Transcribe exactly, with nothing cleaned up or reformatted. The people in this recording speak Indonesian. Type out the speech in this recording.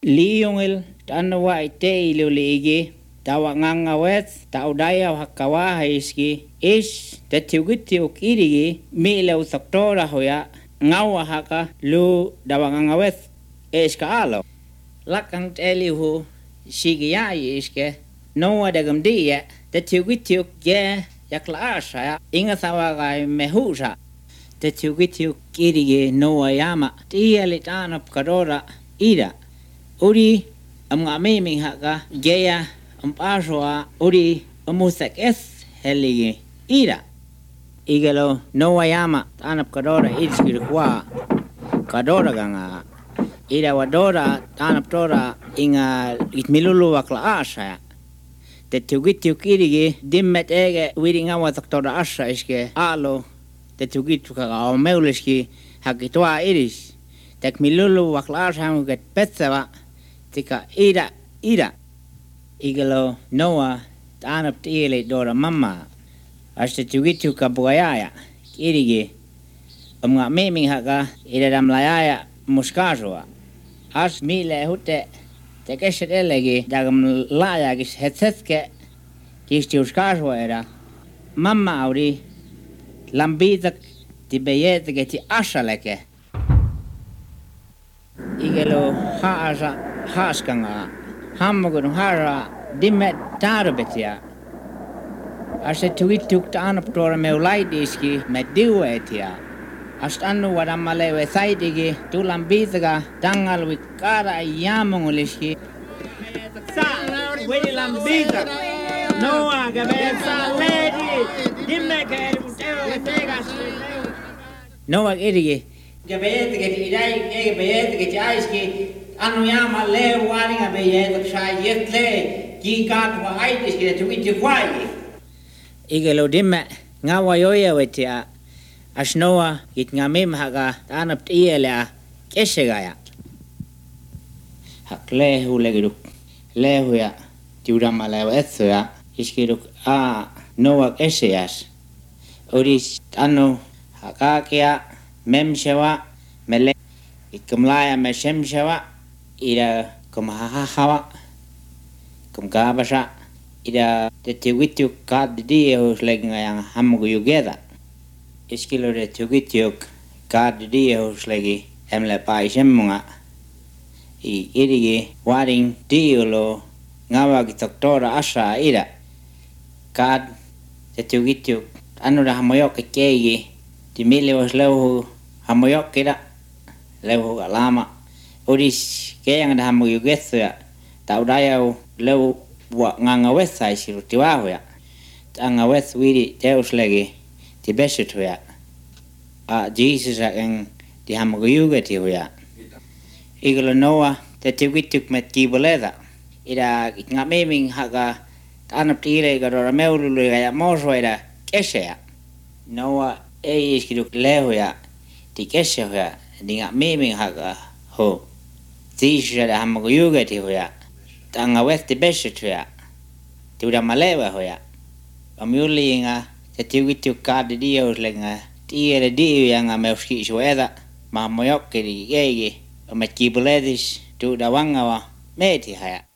Liyongil tanwa ite iluligi tawanganga wet taudaya hakawa iski is tetiugiti ukirigi mile usaktora hoya ngawa haka lu dawanganga wet iska alo lakang telihu sigiya iske noa dagam dia tetiugiti ukye yaklaasha ya inga sawaga mehusa tetiugiti ukirigi noa yama tieli tanap kadora ida uri am ngamimi haka geya am paswa uri amusak es heligi ira igalo no yama tanap kadora iskir kwa kadora ganga ira wadora tanap tora inga itmilulu wakla asha te tugitu kirigi dimmet ege wiringa wataktora asha iske alo te tugitu ka meuliski hakitwa iris tek milulu wakla asha muket petsawa tika ira ira igalo noa tanap tiele dora mama hasta tugitu kabuaya kirigi amga memi haka ira damlayaya muskazwa as mile hute tekeshelegi dagam laya gis hetsetke kisti uskazwa era mama auri lambita tibeyete geti ashaleke igalo haasa haaskanga hammagun hara dimmet tarbetia ase tuituk tanap tora meulaidiski mediuetia astannu wadamale we saidigi tulambitaga tangal wikara yamonguliski sa wedi lambita noa gabesa lady dimmeke tegas noa irigi gabete ge idai ge bete ge jaiski anu yama le waringa be yet shayetle ki kat wa aitis ge tuiti kwai igelo dimme ngawa yoya wetia asnoa it ngamem haga tanap tiela keshegaya hakle hulegiduk lehuya tiurama lewetsoya iskiduk a noa kesheyas oris anu hakakia memshawa mele ikamlaya meshemshawa ira kumhahawa kumkabasha ira tetiwitu kaddi hoslegna yang hamgu yugeda iskilo de tiwitu kaddi hoslegi emle paishemunga i irigi waring diolo ngawa doktora asha ira kad tetiwitu anu da hamoyok kegi timile waslehu hamoyok kira lehu alama oris kayang da hamoyugetsu taudaya lehu wa nganga wesa isiru tiwaho ya tanga wes wiri teus lagi tibeshitu ya a Jesus ang di hamoyuget ya iglo noa te tiwituk met kiboleda ira ngameming haga tanap tire gadora meululu ya moso ira keshe ya noa e iskiduk leho ya tikeshe ya dinga memi haga ho tisha da hamago yuga ti hoya tanga west beshe ya tiuda malewa hoya amuli nga tetiwitu kad dio lenga tiere dio yang ameski shoeda ma moyok kiri yeye amekibuledis tu dawanga wa meti haya